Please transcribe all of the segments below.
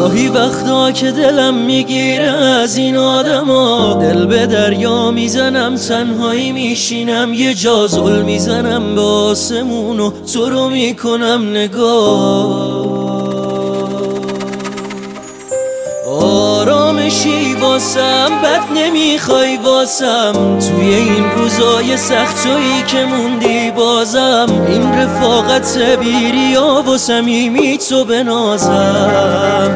گاهی وقتا که دلم میگیره از این آدما، دل به دریا میزنم، تنهایی میشینم، یه جا زل میزنم به آسمون و تو رو میکنم نگاه. آرامشی واسم بد نمیخوای واسم، توی این روزای سخت تویی که موندی بازم، این رفاقت بیریا و صمیمی تو بنازم.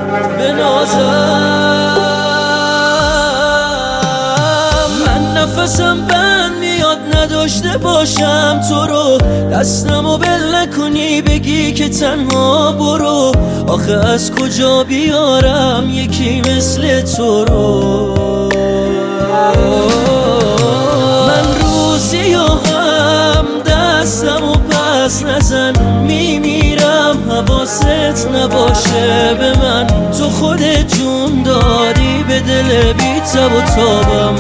من نفسم بند میاد نداشته باشم تو رو، دستمو بل نکنی بگی که تنها برو، آخه از کجا بیارم یکی مثل تو رو. من روزی هم دستمو پس نزن، میمیرم حواست نباشه به من، تو خودت جون دادی به دل بی تب و تابم.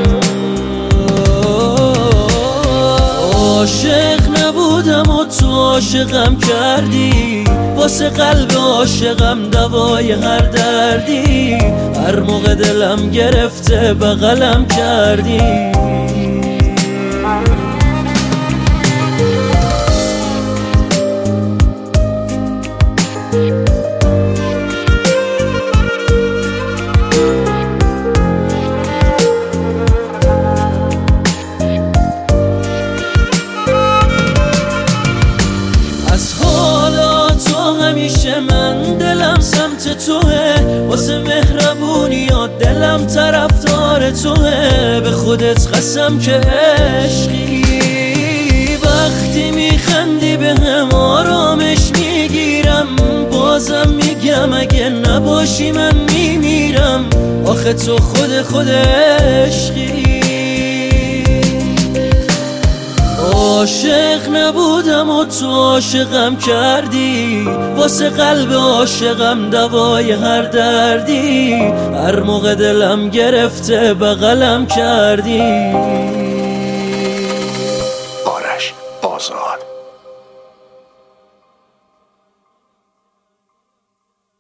عاشق نبودم و تو عاشقم کردی، واسه قلب عاشقم دوای هر دردی، هر موقع دلم گرفته بغلم کردی. همیشه من دلم سمت توه، واسه مهربونیات دلم طرفدار توه، به خودت قسم که عشقی، وقتی میخندی به هم آرامش میگیرم، بازم میگم اگه نباشی من میمیرم، آخه تو خود عشقی. عاشق نبودم و تو عاشقم کردی، واسه قلب عاشقم دوای هر دردی، هر موقع دلم گرفته بغلم کردی.